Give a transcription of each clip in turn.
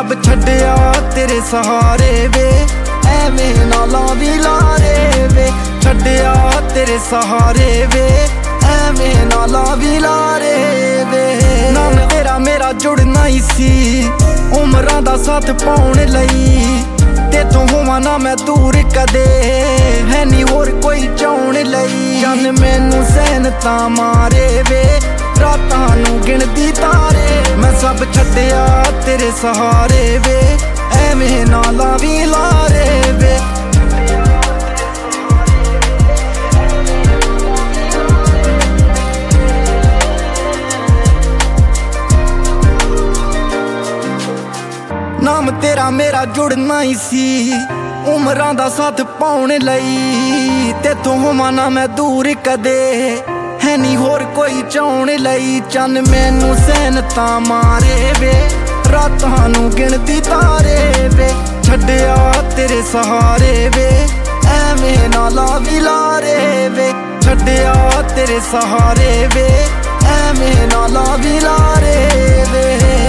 सब छड्डिया तेरे सहारे वे, एवें ना लावी लारे वे। छड्डिया तेरे सहारे वे, एवें ना लावी लारे वे। नाम तेरा मेरा जुड़ना ही सी, उमरां दा साथ पाउण लई। तेथों होवां ना मैं दूर कदे, है नी होर कोई चाउण लई। जन मैनू सहन तां मारे वे, रातां नू गिणदी तारे। मैं सब छड्डिया तेरे सहारे वे, एवें ना लावी लारे वे। नाम तेरा मेरा जुड़ना ही सी, उमरां दा साथ पाउण लई। तेथों होवां ना मैं दूर कदे, है नी होर कोई चाउण लई। चन मैनू सहन तां मारे वे, रातां नू गिणदी तारे वे। छड्डिया तेरे सहारे वे, एवें ना लावी लारे वे। छड्डिया तेरे सहारे वे, एवें ना लावी लारे वे।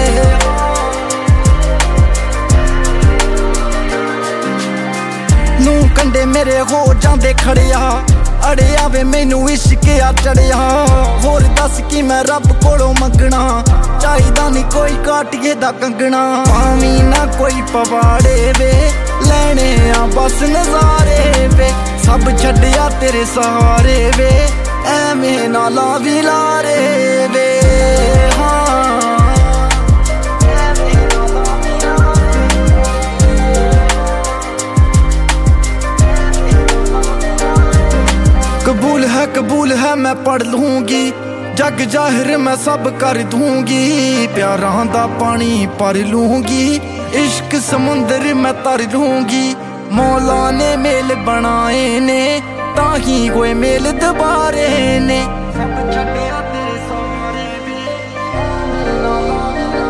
नू कंडे मेरे हो जांदे खड़िया, अड़िया वे मैनू इश्किया चढ़िया। होर दस कि मैं रब कोलों मंगना, चाहिदा नी कोई काटिए दा कंगना। पावी ना कोई पवाड़े वे, लैने आ बस नजारे वे। सब छड्डिया तेरे सहारे वे, एवें ना लावी लारे वे। कबूल है मैं पढ़ लूंगी, जग जाहिर मैं सब कर दूंगी। प्यारां दा पानी भर लूंगी, इश्क समुंदर मैं तर लूंगी। मौला ने मेल बनाए ने, ताही कोई मेल दोबारे ने।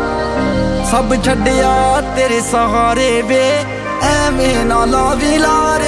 सब छड्डिया तेरे सहारे वे, एवें ना लावी लारे।